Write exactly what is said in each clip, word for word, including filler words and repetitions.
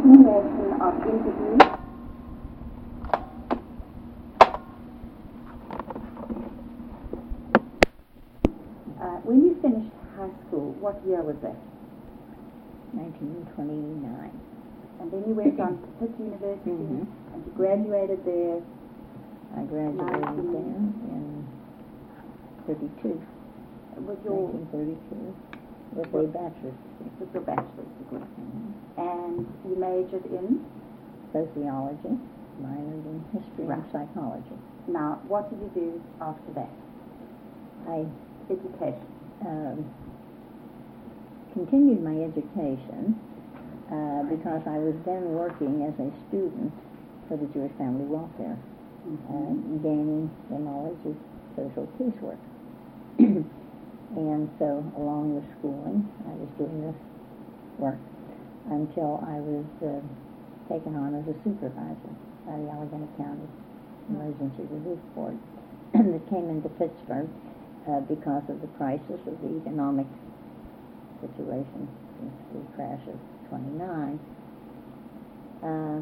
continuation of interviews. Uh, when you finished high school, what year was that? nineteen twenty-nine. And then you went on to Pitt University, Mhm. and you graduated there. I graduated nineteen there in thirty-two, with your nineteen thirty-two, with a bachelor's degree. with your bachelor's degree, Mhm. and you majored in. Sociology, minored in history Right. and psychology. Now, what did you do after that? I Education. um, continued my education uh, because I was then working as a student for the Jewish Family Welfare, Mm-hmm. uh, gaining the knowledge of social casework. And so, along with schooling, I was doing this work until I was uh, taken on as a supervisor by the Allegheny County Emergency Relief Board that came into Pittsburgh uh, because of the crisis of the economic situation since the crash of twenty-nine. Uh,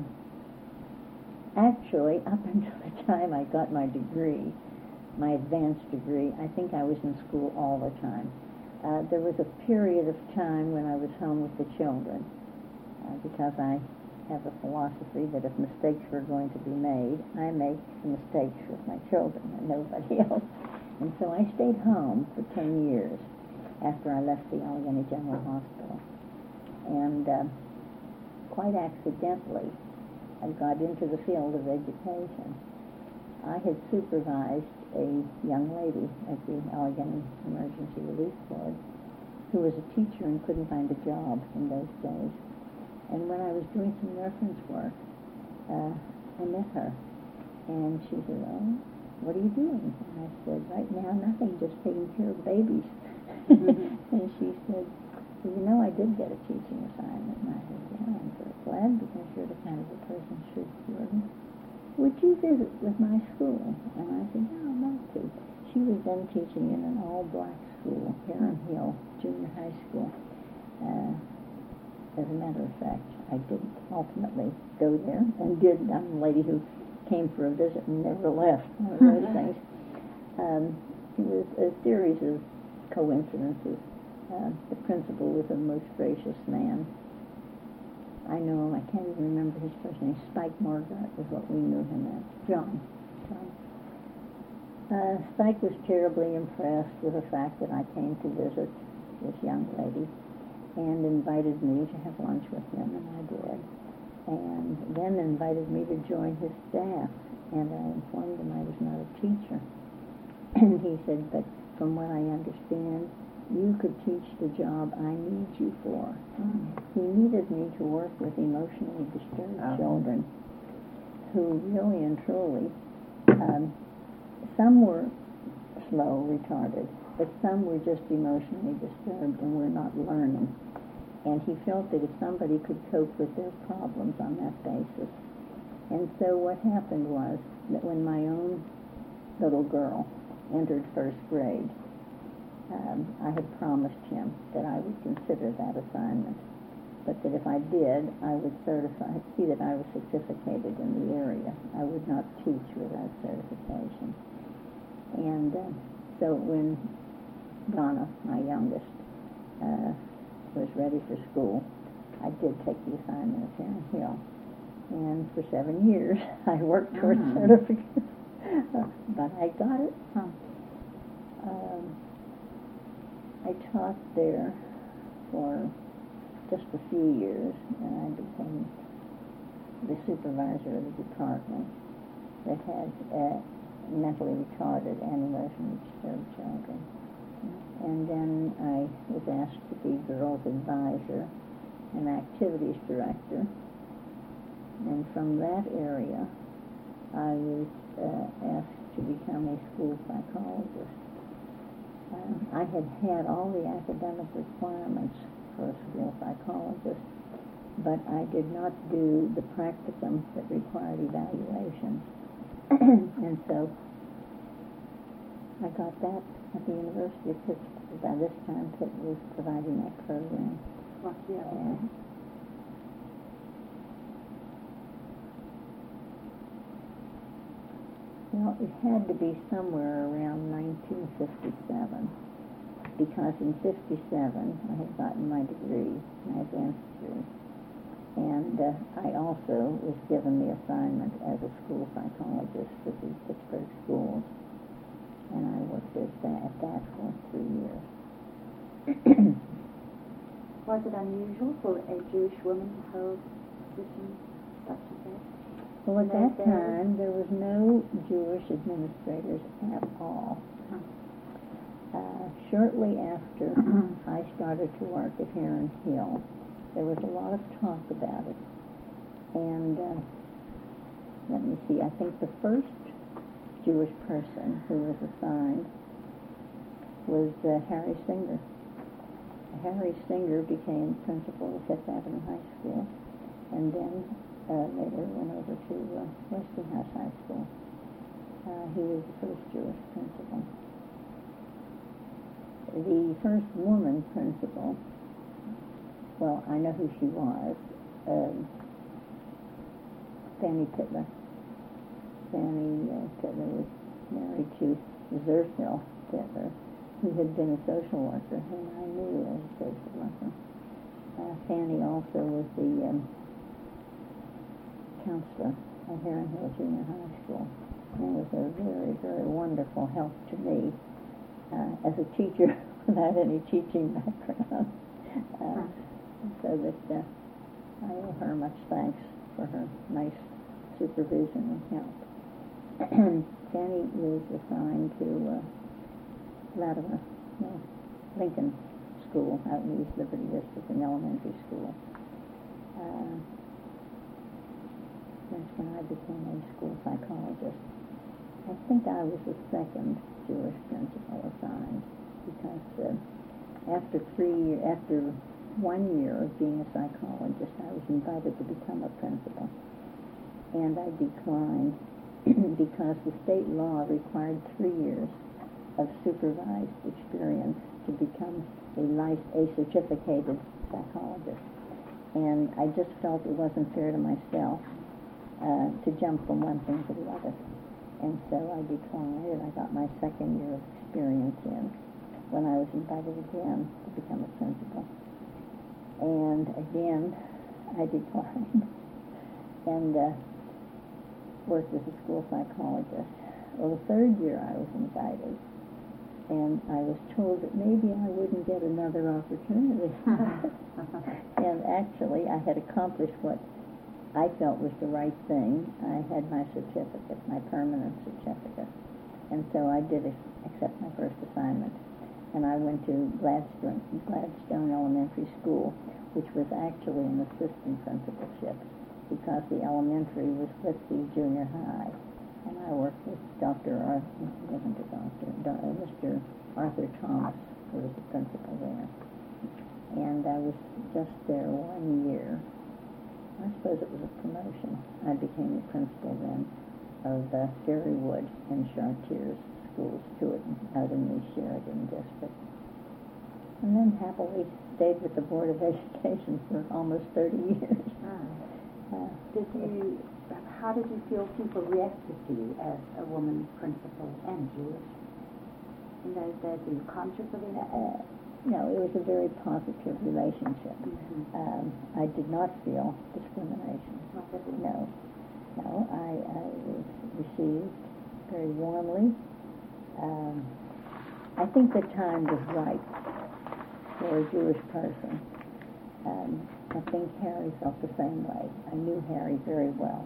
actually, up until the time I got my degree, my advanced degree, I think I was in school all the time. Uh, there was a period of time when I was home with the children uh, because I have a philosophy that if mistakes were going to be made, I make mistakes with my children and nobody else. And so I stayed home for ten years after I left the Allegheny General Hospital. And uh, quite accidentally, I got into the field of education. I had supervised a young lady at the Allegheny Emergency Relief Board who was a teacher and couldn't find a job in those days. And when I was doing some reference work, uh, I met her. And she said, "Oh, what are you doing?" And I said, "Right now, nothing, just taking care of babies." Mm-hmm. And she said, "Well, you know, I did get a teaching assignment." And I said, "Yeah, I'm very glad because you're the kind of a person who should learn. Would you visit with my school?" And I said, "Yeah, I'd love to." She was then teaching in an all-black school, Heron Hill Junior High School. Uh, as a matter of fact, I didn't ultimately go there, and did. I'm a lady who came for a visit and never left, one of those things. Um, it was a series of coincidences. Uh, the principal was a most gracious man. I know him, I can't even remember his first name. Spike Margaret is what we knew him as. John. John. Uh, Spike was terribly impressed with the fact that I came to visit this young lady and invited me to have lunch with him, and I did. And then invited me to join his staff, and I informed him I was not a teacher. And he said, "But from what I understand, you could teach the job I need you for." Mm. He needed me to work with emotionally disturbed oh. children who really and truly, um, some were slow, retarded, but some were just emotionally disturbed and were not learning. And he felt that if somebody could cope with their problems on that basis. And so what happened was that when my own little girl entered first grade, Um, I had promised him that I would consider that assignment, but that if I did, I would certify, see that I was certificated in the area. I would not teach without certification. And uh, so when Donna, my youngest, uh, was ready for school, I did take the assignment at Heron Hill. And for seven years, I worked towards mm-hmm. certification, but I got it. Huh. Um, I taught there for just a few years, and I became the supervisor of the department that had uh, mentally retarded and emotionally disturbed children. And then I was asked to be girls' advisor and activities director. And from that area, I was uh, asked to become a school psychologist. Uh, I had had all the academic requirements for a school psychologist, but I did not do the practicum that required evaluation. And so I got that at the University of Pittsburgh. By this time, Pitt was providing that program. Well, yeah. Uh, Well, it had to be somewhere around nineteen fifty-seven, because in fifty-seven I had gotten my degree, my advanced degree, and uh, I also was given the assignment as a school psychologist for the Pittsburgh schools, and I worked as that, at that for three years. Was it unusual for a Jewish woman to hold positions such as that? Well, at In that those days? time, there was no Jewish administrators at all. Uh, shortly after I started to work at Heron Hill, there was a lot of talk about it. And uh, let me see, I think the first Jewish person who was assigned was uh, Harry Singer. Harry Singer became principal of Fifth Avenue High School, and then uh, later went over to uh, Westinghouse High School. Uh, he was the first Jewish principal. The first woman principal, well, I know who she was, um, Fanny Pitler. Fanny uh, Pitler was married to Zerfil Pitler, who had been a social worker, whom I knew as a social worker. Uh, Fanny also was the um, counselor at Heron Hill Junior High School, and was a very, very wonderful help to me uh, as a teacher without any teaching background. Uh, so that uh, I owe her much thanks for her nice supervision and help. Fanny was assigned to uh, Latimer, no, Lincoln School out in East Liberty District, an elementary school. Uh, that's when I became a school psychologist. I think I was the second Jewish principal assigned, because uh, after three years, after one year of being a psychologist, I was invited to become a principal, and I declined because the state law required three years of supervised experience to become a lic- a certificated psychologist. And I just felt it wasn't fair to myself uh, to jump from one thing to the other. And so I declined, and I got my second year of experience in when I was invited again to become a principal. And again, I declined and uh, worked as a school psychologist. Well, the third year I was invited, and I was told that maybe I wouldn't get another opportunity. And actually, I had accomplished what I felt was the right thing. I had my certificate, my permanent certificate. And so I did accept my first assignment. And I went to Gladstone, Gladstone Elementary School, which was actually an assistant principalship, because the elementary was with the junior high. And I worked with Doctor Arthur, wasn't a doctor, uh, Mister Arthur Thomas, who was the principal there. And I was just there one year. I suppose it was a promotion. I became the principal then of uh, Ferrywood and Chartiers schools, two out in the Sheridan district. And then happily stayed with the Board of Education for almost thirty years. Ah. Uh, did you, how did you feel people reacted to you as a woman principal and Jewish? In those days, were you conscious of it? Uh, no, it was a very positive relationship. Mm-hmm. Um, I did not feel discrimination. Not that we No. No, I, I was received very warmly. Um, I think the time was right for a Jewish person. Um, I think Harry felt the same way. I knew Harry very well.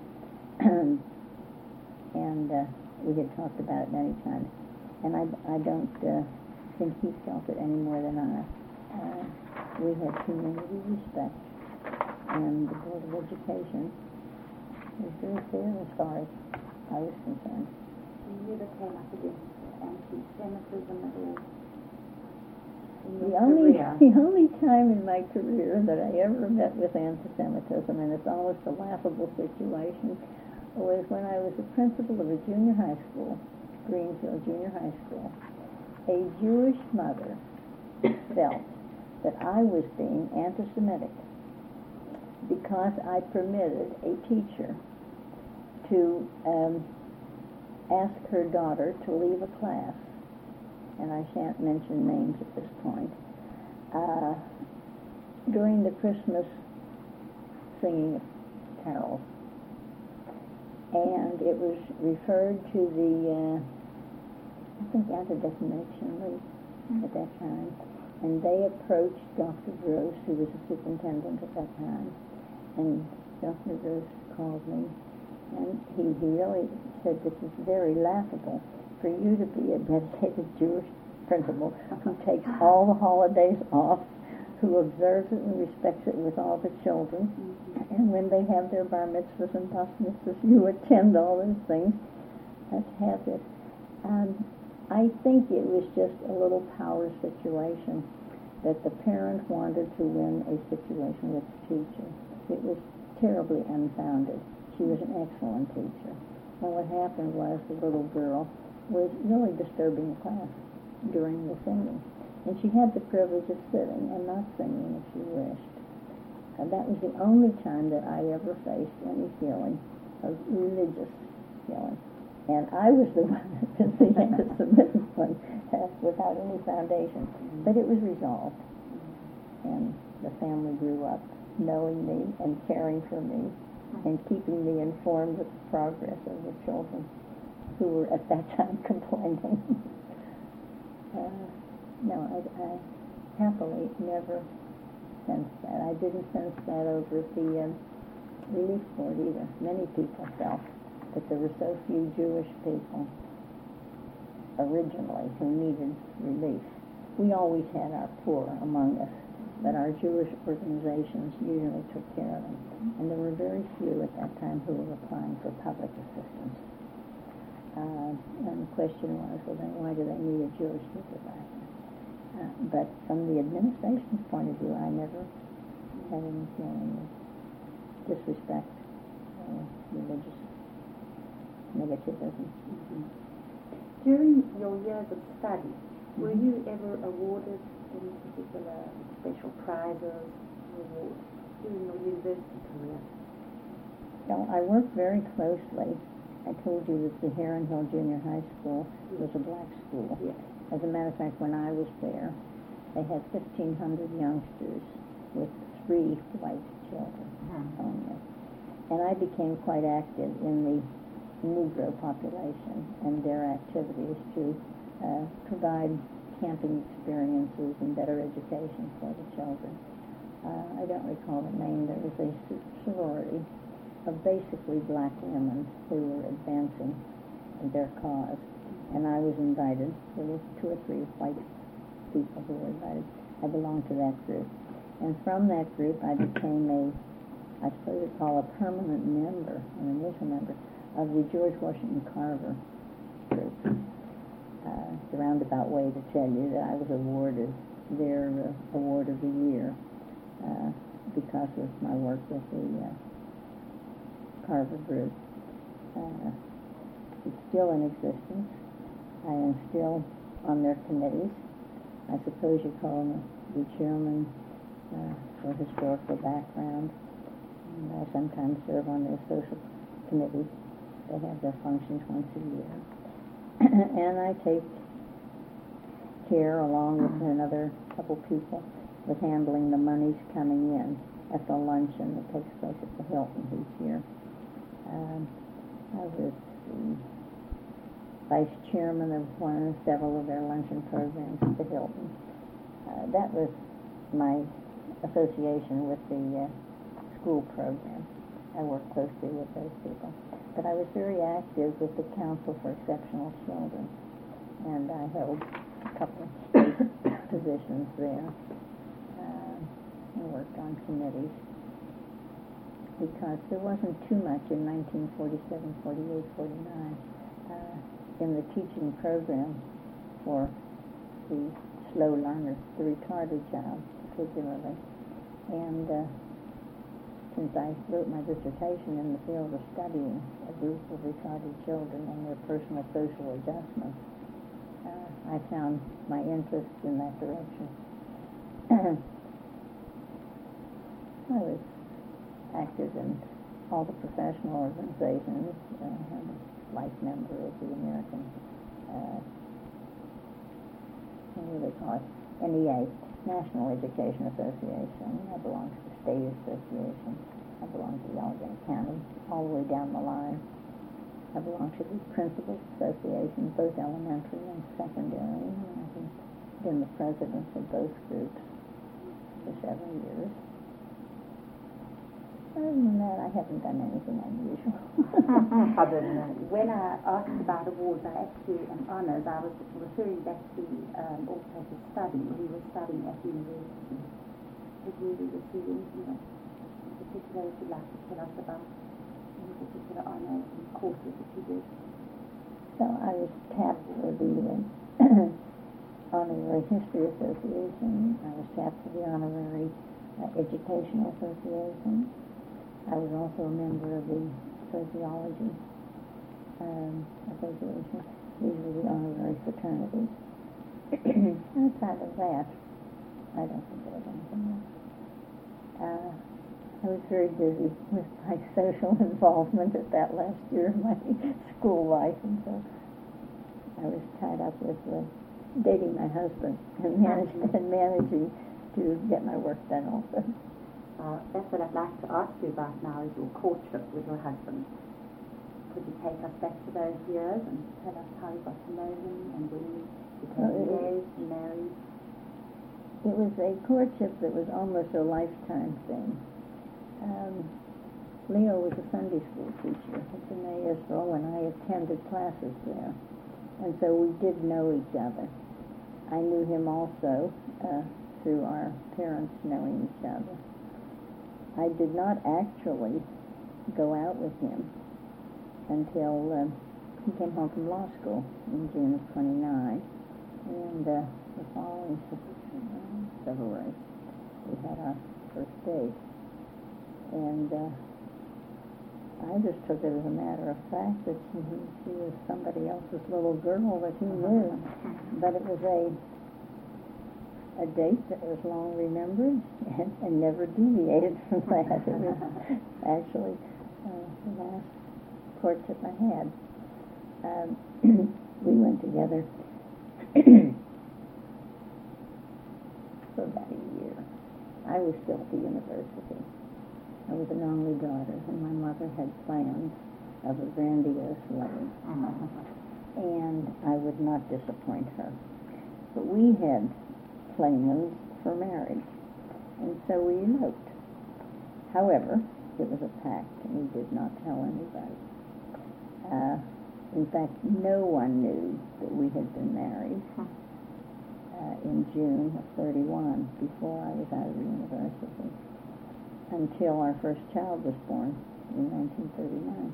And uh, we had talked about it many times. And I, I don't uh, think he felt it any more than I. Uh, we had community respect, and the Board of Education was very fair as far as I was concerned. You never came up against anti-Semitism at all? The only, the only time in my career that I ever met with anti-Semitism, and it's almost a laughable situation, was when I was the principal of a junior high school, Greenfield Junior High School. A Jewish mother felt that I was being anti-Semitic because I permitted a teacher to um, ask her daughter to leave a class, and I shan't mention names at this point, uh, during the Christmas singing of carols. And it was referred to the, uh, I think, Anti-Defamation League at that time. And they approached Doctor Gross, who was the superintendent at that time. And Doctor Gross called me, and he, he really said, this is very laughable for you to be a dedicated Jewish principal who takes all the holidays off, who observes it and respects it with all the children. Mm-hmm. And when they have their bar mitzvahs and bas mitzvahs, you attend all those things. Let's have this. Um, I think it was just a little power situation that the parent wanted to win a situation with the teacher. It was terribly unfounded. She was an excellent teacher. And what happened was the little girl was really disturbing the class during the singing. And she had the privilege of sitting and not singing if she wished. And that was the only time that I ever faced any feeling of religious feeling. And I was the one that the anti-Semitic one without any foundation. But it was resolved. And the family grew up knowing me and caring for me and keeping me informed of the progress of the children who were at that time complaining. uh, no, I, I happily never sensed that. I didn't sense that over at the um, relief board either. Many people felt that there were so few Jewish people originally who needed relief. We always had our poor among us, but our Jewish organizations usually took care of them. And there were very few at that time who were applying for public assistance. Uh, and the question was, well, then why do they need a Jewish supervisor? Uh, but from the administration's point of view, I never had any feeling of disrespect or religious negativism. Mm-hmm. During your years of study, mm-hmm. were you ever awarded any particular special prizes or awards during your university career? No, I worked very closely. I told you that the Heron Hill Junior High School was a black school. Yes. As a matter of fact, when I was there, they had fifteen hundred youngsters with three white children mm-hmm. only. And I became quite active in the Negro population and their activities to uh, provide camping experiences and better education for the children. Uh, I don't recall the name. There was a sorority of basically black women who were advancing their cause. And I was invited. There were two or three white people who were invited. I belonged to that group. And from that group, I became a, I suppose you'd call a permanent member, an initial member, of the George Washington Carver group. Uh, it's a roundabout way to tell you that I was awarded their uh, award of the year uh, because of my work with the uh, Carver group. Uh, it's still in existence. I am still on their committees. I suppose you call me the chairman uh, for historical background. And I sometimes serve on their social committees. They have their functions once a year. And I take care, along with another couple people, with handling the monies coming in at the luncheon that takes place at the Hilton each year. Um, I was the vice chairman of one of several of their luncheon programs at the Hilton. Uh, that was my association with the uh, school program. I worked closely with those people. But I was very active with the Council for Exceptional Children, and I held a couple of state positions there. Uh, I worked on committees because there wasn't too much in nineteen forty-seven, forty-eight, forty-nine uh, in the teaching program for the slow learners, the retarded child particularly. And uh, since I wrote my dissertation in the field of studying a group of retarded children and their personal social adjustments, uh, I found my interest in that direction. I was active in all the professional organizations, uh, life member of the American, uh, what do they call it, N E A, National Education Association. I belong to the State Association. I belong to the Allegheny County, all the way down the line. I belong to the Principals Association, both elementary and secondary, and I've been the president of both groups for seven years. Other than that, I haven't done anything unusual. Other than that, when I asked about awards, I actually, and honours, I was referring back to um, also his study. He was studying at university. Did you receive anything in particular that you'd like to tell us about? Any particular honours and courses that you did? So I was tapped for the uh, Honorary History Association. I was tapped for the Honorary uh, Educational Association. I was also a member of the Sociology um, Association. These were the honorary fraternities. Outside of that, I don't think there was anything else. Uh, I was very busy with my social involvement at that last year of my school life, and so I was tied up with uh, dating my husband and, manage, and managing to get my work done also. Uh, that's what I'd like to ask you about now, is your courtship with your husband. Could you take us back to those years and tell us how you got to know him and when you became engaged and married? It was a courtship that was almost a lifetime thing. Um, Leo was a Sunday school teacher at the Mayesville, and I attended classes there. And so we did know each other. I knew him also uh, through our parents knowing each other. I did not actually go out with him until uh, he came home from law school in June of twenty-nine, and uh, the following February we had our first date, and uh, I just took it as a matter of fact that she, she was somebody else's little girl that he knew, but it was a a date that was long remembered and, and never deviated from that. It was actually uh, the last courtship I had. Um, we went together for about a year. I was still at the university. I was an only daughter, and my mother had plans of a grandiose wedding, and I would not disappoint her. But we had plans for marriage, and so we eloped. However, it was a pact, and we did not tell anybody. Uh, in fact, no one knew that we had been married uh, in June of thirty-one, before I was out of the university, until our first child was born in nineteen thirty-nine.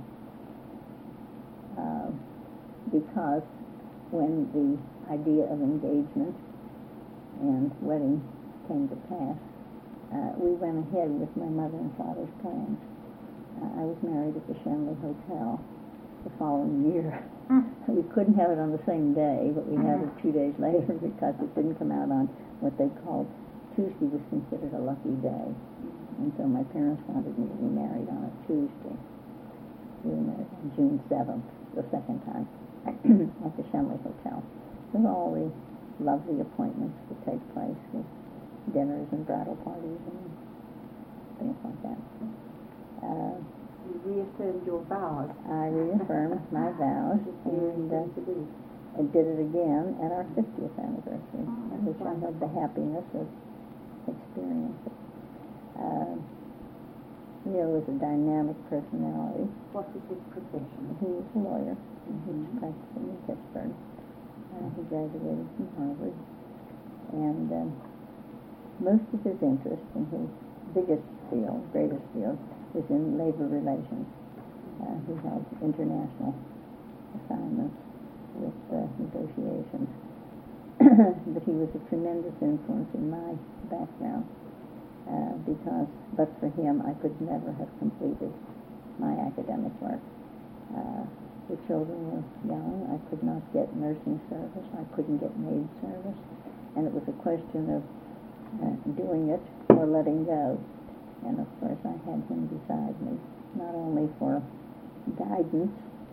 Uh, because when the idea of engagement and wedding came to pass, uh, we went ahead with my mother and father's plans. Uh, I was married at the Shenley Hotel the following year. Mm. We couldn't have it on the same day, but we had it two days later because it didn't come out on what they called Tuesday was considered a lucky day. And so my parents wanted me to be married on a Tuesday. We were married on June seventh, the second time, at the Shenley Hotel. With all the lovely appointments to take place with dinners and bridal parties and things like that. Uh, you reaffirmed your vows. I reaffirmed my vows, and uh, I did it again at our fiftieth anniversary, oh, which I had the happiness of experiencing. Uh, Leo was a dynamic personality. What was his profession? He was a lawyer. Mm-hmm. He was practicing in Pittsburgh. Uh, he graduated from Harvard, and um, most of his interest in his biggest field, greatest field, was in labor relations. Uh, he held international assignments with uh, negotiations. But he was a tremendous influence in my background, uh, because, but for him, I could never have completed my academic work. Uh, The children were young. I could not get nursing service. I couldn't get maid service. And it was a question of uh, doing it or letting go. And, of course, I had him beside me, not only for guidance,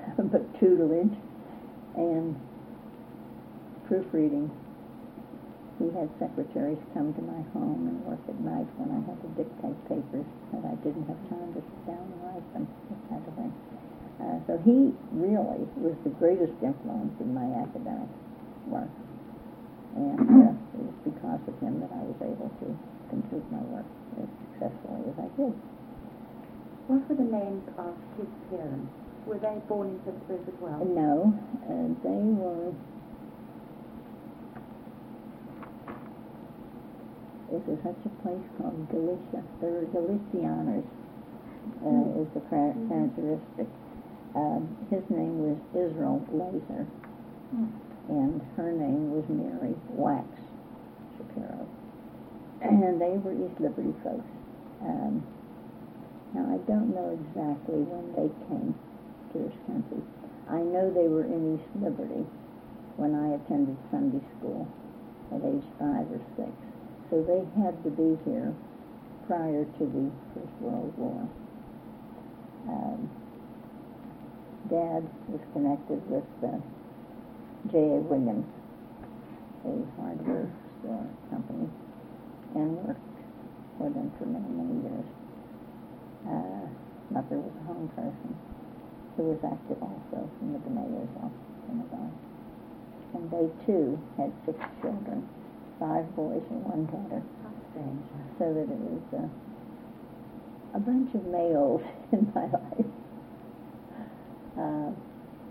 but tutelage and proofreading. He had secretaries come to my home and work at night when I had to dictate papers that I didn't have time to sit down and write them, that kind of thing. Uh, so he really was the greatest influence in my academic work. And uh, it was because of him that I was able to complete my work as successfully as I did. What were the names of his parents? Were they born in Pittsburgh as well? No, uh, they were... Is there such a place called Galicia? There were Galicianers, uh, mm-hmm. is the char- characteristic. Um, his name was Israel Laser, mm. and her name was Mary Wax Shapiro. And they were East Liberty folks. Um, now, I don't know exactly when they came to this country. I know they were in East Liberty when I attended Sunday school at age five or six. So they had to be here prior to the First World War. Um, Dad was connected with uh, J A Williams, a hardware store company, and worked for them for many, many years. Uh, Mother was a home person who was active also in the B'nai Israel synagogue. And they, too, had six children, five boys and one daughter. So that it was uh, a bunch of males in my life. Uh,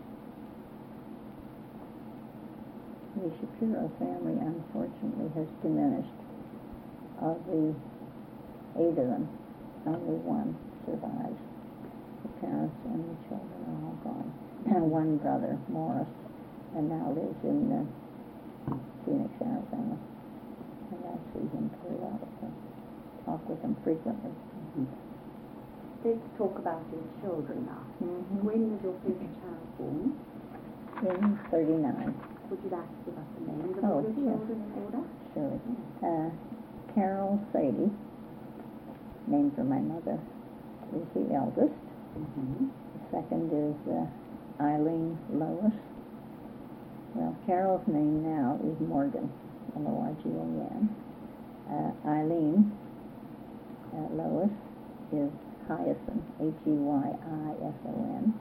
the Shapiro family, unfortunately, has diminished. Of the eight of them, only one survives. The parents and the children are all gone. And one brother, Morris, and now lives in uh, Phoenix, Arizona. And I see him periodically. Talk with him frequently. Mm-hmm. Let's talk about your children now. Mm-hmm. When was your first child born? In thirty-nine. Would you like to give us the names of oh, all your yes. children in order? Sure. Uh, Carol Sadie, named for my mother, is the eldest. Mm-hmm. The second is uh, Eileen Lois. Well, Carol's name now is Morgan, L O R G A N. Uh, Eileen uh, Lois is Hyacinth, H E Y I S O N.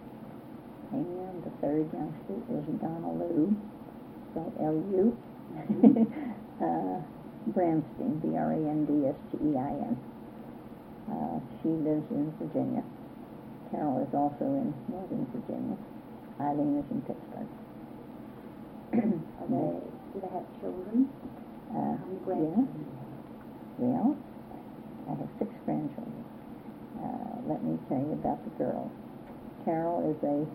And the third youngster is Donna Lou, spelled L U. uh, Bramstein, B R A N D S T E I N. Uh, she lives in Virginia. Carol is also in Northern Virginia. Eileen is in Pittsburgh. Are they, do they have children? Uh, How many grandchildren? Yes. Well, I have six grandchildren. Uh, let me tell you about the girls. Carol is a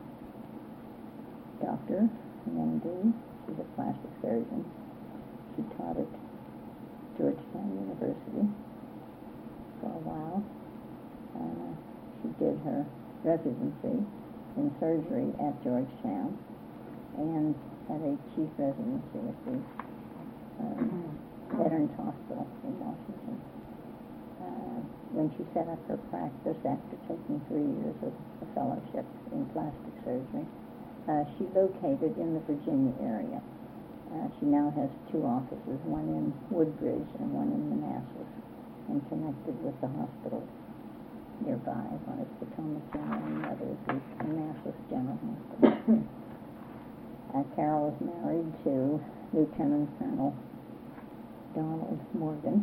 doctor, an M D. She's a plastic surgeon. She taught at Georgetown University for a while. Uh, she did her residency in surgery at Georgetown and had a chief residency at the uh, Veterans Hospital in Washington. Uh, when she set up her practice after taking three years of a fellowship in plastic surgery, uh, she located in the Virginia area. Uh, she now has two offices, one in Woodbridge and one in Manassas, and connected with the hospital nearby. One is Potomac General and the other is the Manassas General Hospital. uh, Carol is married to Lieutenant Colonel Donald Morgan,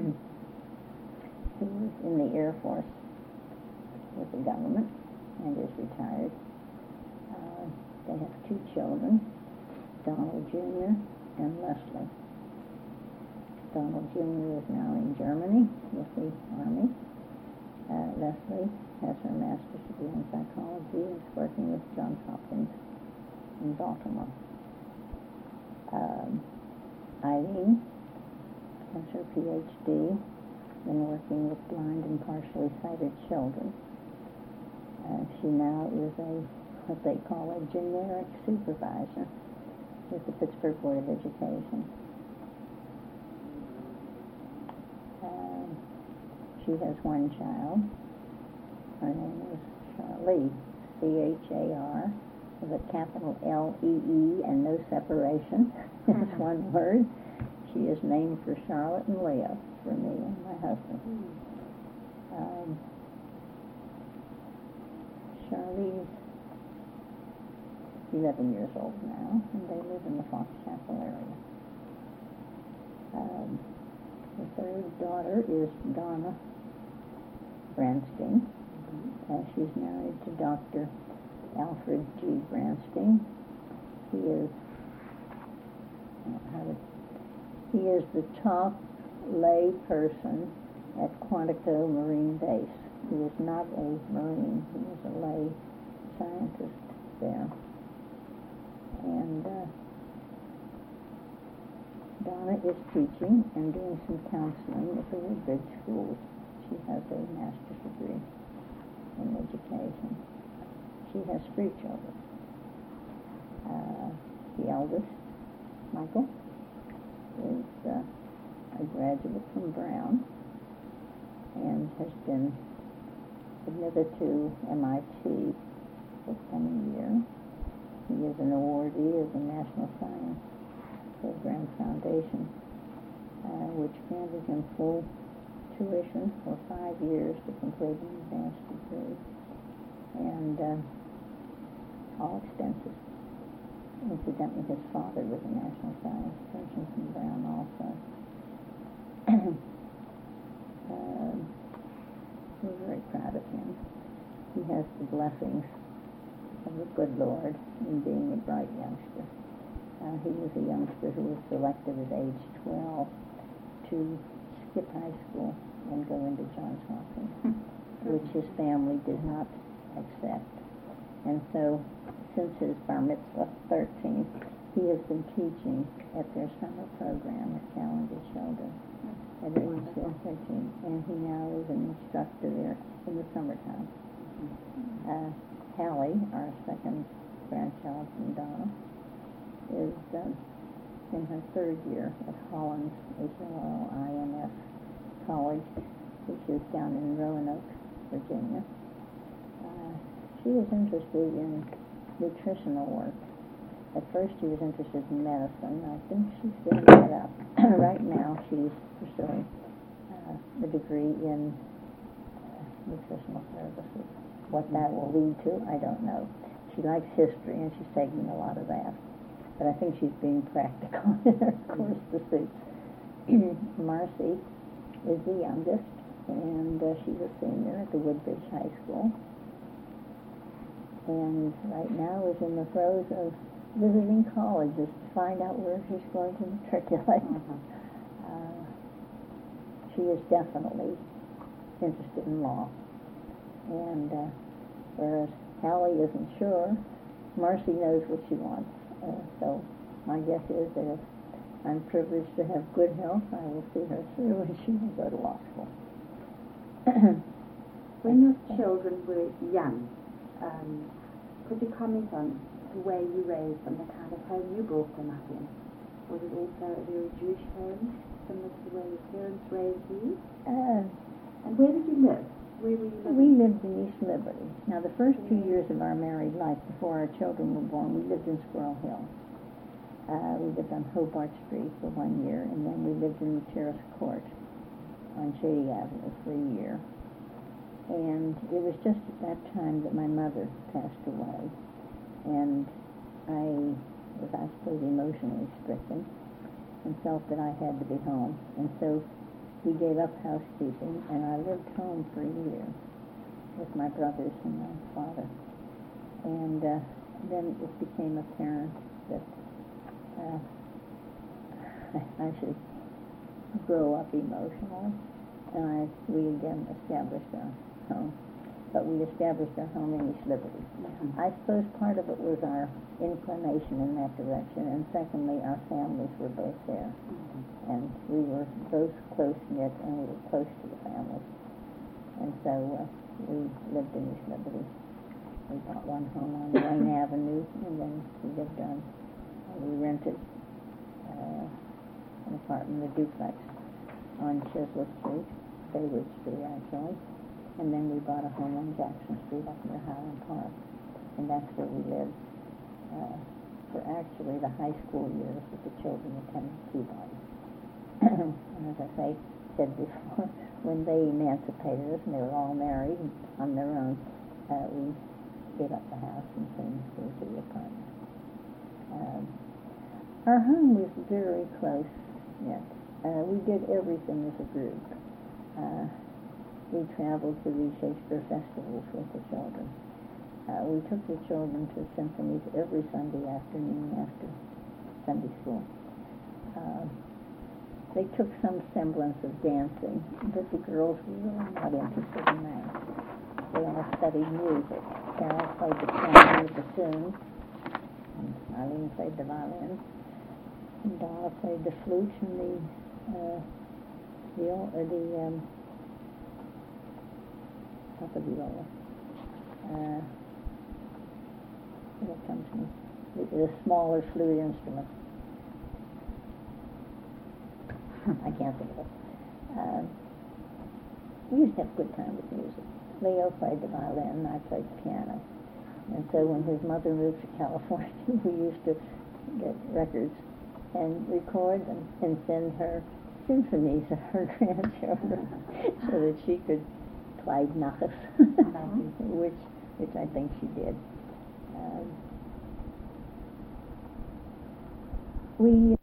who was in the Air Force with the government and is retired. Uh, they have two children, Donald Junior and Leslie. Donald Junior is now in Germany with the Army. Uh, Leslie has her master's degree in psychology and is working with Johns Hopkins in Baltimore. Um, Eileen has her P H D in working with blind and partially sighted children. Uh, she now is a, what they call a generic supervisor with the Pittsburgh Board of Education. Uh, she has one child. Her name is Charlie C H A R, with a capital L E E and no separation. It's one word. She is named for Charlotte and Leo, for me and my husband. Um, Charlie's eleven years old now, and they live in the Fox Chapel area. Um, the third daughter is Donna Branstein. Mm-hmm. Uh, she's married to Doctor Alfred G. Branstein. He is how to, he is the top lay person at Quantico Marine Base. He is not a Marine. He is a lay scientist there. And uh, Donna is teaching and doing some counseling at the Woodbridge School. She has a master's degree in education. She has three children. Uh, the eldest, Michael, is uh, a graduate from Brown and has been admitted to M I T this coming year. He is an awardee of the National Science Program Foundation, uh, which granted him full tuition for five years to complete an advanced degree, and uh, all expenses. Incidentally, his father was a National Science person from Brown also. uh, we're very proud of him. He has the blessings of the good Lord in being a bright youngster. Uh, he was a youngster who was selected at age twelve to skip high school and go into Johns Hopkins, which his family did not accept. And so, since his bar mitzvah, thirteen, he has been teaching at their summer program at Challenger Children at age thirteen, and he now is an instructor there in the summertime. Uh, Hallie, our second grandchild from Donna, is uh, in her third year at Hollins, H O L I N S College, which is down in Roanoke, Virginia. Uh, she is interested in nutritional work. At first she was interested in medicine. I think she's given that up. Right now she's pursuing uh, a degree in uh, nutritional services. What that will lead to, I don't know. She likes history, and she's taking a lot of that. But I think she's being practical in her course pursuits. Marcy is the youngest, and uh, she's a senior at the Woodbridge High School. And right now is in the throes of visiting colleges to find out where she's going to matriculate. Uh-huh. Uh, she is definitely interested in law. And uh, whereas Hallie isn't sure, Marcy knows what she wants. Uh, so my guess is that if I'm privileged to have good health, I will see her through and she will go to law school. When your children were young, um, could you comment on the way you raised them, the kind of home you brought them up in? Was it also a very Jewish home, similar to the way your parents raised you? Uh, and where did you live? Where were you living? We lived in East Liberty. Now, the first two years of our married life, before our children were born, we lived in Squirrel Hill. Uh, we lived on Hobart Street for one year, and then we lived in the Terrace Court on Shady Avenue for a year. And it was just at that time that my mother passed away, and I was, I suppose, emotionally stricken and felt that I had to be home. And so we gave up housekeeping, and I lived home for a year with my brothers and my father. And uh, then it became apparent that uh, I should grow up emotionally, and I we again established our home. But we established our home in East Liberty. Mm-hmm. I suppose part of it was our inclination in that direction, and secondly, our families were both there. Mm-hmm. And we were both close-knit, and we were close to the families. And so uh, we lived in East Liberty. We bought one home on Wayne Avenue, and then we lived on, uh, we rented uh, an apartment, a duplex, on Chisholm Street, Baywood Street, actually. And then we bought a home on Jackson Street up near Highland Park. and that's where we lived uh, for actually the high school years that the children attended Peabody. And as I say, said before, when they emancipated us and they were all married on their own, uh, we gave up the house and soon moved to the apartment. Um, our home was very close knit. Uh, we did everything as a group. Uh, we traveled to the Shakespeare festivals with the children. Uh, we took the children to symphonies every Sunday afternoon after Sunday school. Uh, they took some semblance of dancing, but the girls were really not interested in that. They all studied music. Carol played the piano and the bassoon, and Eileen played the violin, and Donna played the flute and the uh, viol- or the um, not the viola. Uh, what comes to me? The, the smaller flute instrument. I can't think of it. Uh, we used to have a good time with music. Leo played the violin and I played the piano. And so when his mother moved to California, we used to get records and record them and send her symphonies of her grandchildren so that she could Clyde Nachas, which which I think she did. Um, we